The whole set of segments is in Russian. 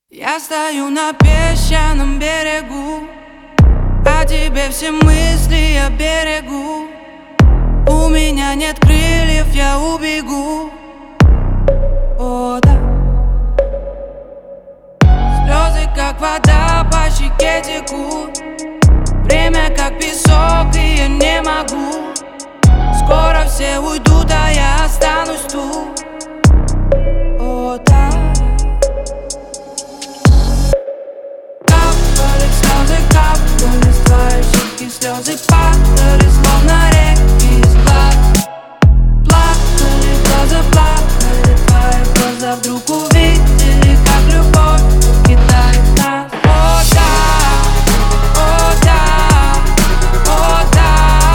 Я стою на песчаном берегу, о тебе все мысли я берегу. У меня нет крыльев, я убегу. О, да. Слезы, как вода, по щеке текут. Время, как песок, и я не могу. Скоро все уйдут, а я останусь тут. О, да. Капали слезы, капали с твоей щеки. Слезы падали, словно реки из глаз. Плакали глаза, плакали твои глаза. Вдруг увидели, как любовь покидает нас. О, да, о, да, о, да,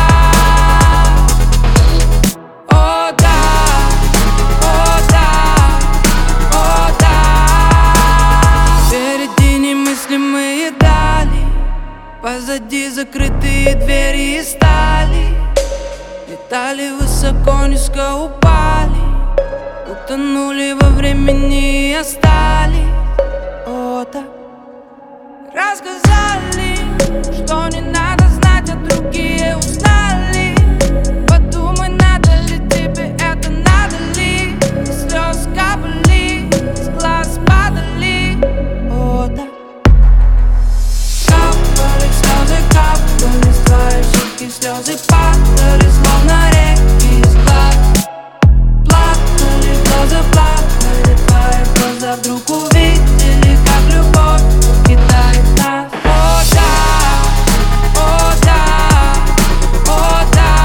о, да, о, да, о, да. Впереди немыслимые дали, позади закрытые двери из стали. Летали высоко, низко упали, утонули во времени и остались. О, да. Рассказали, что не надо знать, а другие узнали. Подумай, надо ли тебе это, надо ли. Слезы капали, с глаз падали. О, да. Капали слезы, капали с твоей щеки. Слезы падали, словно реки из глаз. Плакали глаза, плакали твои глаза. Вдруг увидели, как любовь покидает нас. О, да, о, да, о, да,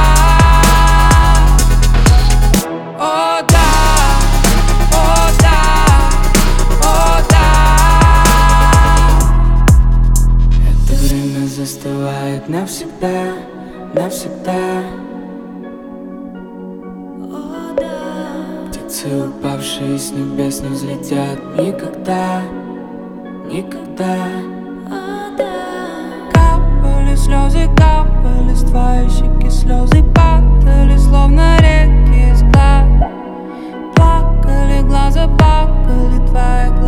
о, да, о, да, о, да. Это время застывает навсегда, навсегда. Птицы, упавшие с небес, не взлетят никогда, никогда. Капали слезы, капали с твоей щеки. Слезы падали, словно реки из глаз. Плакали глаза, плакали твои глаза.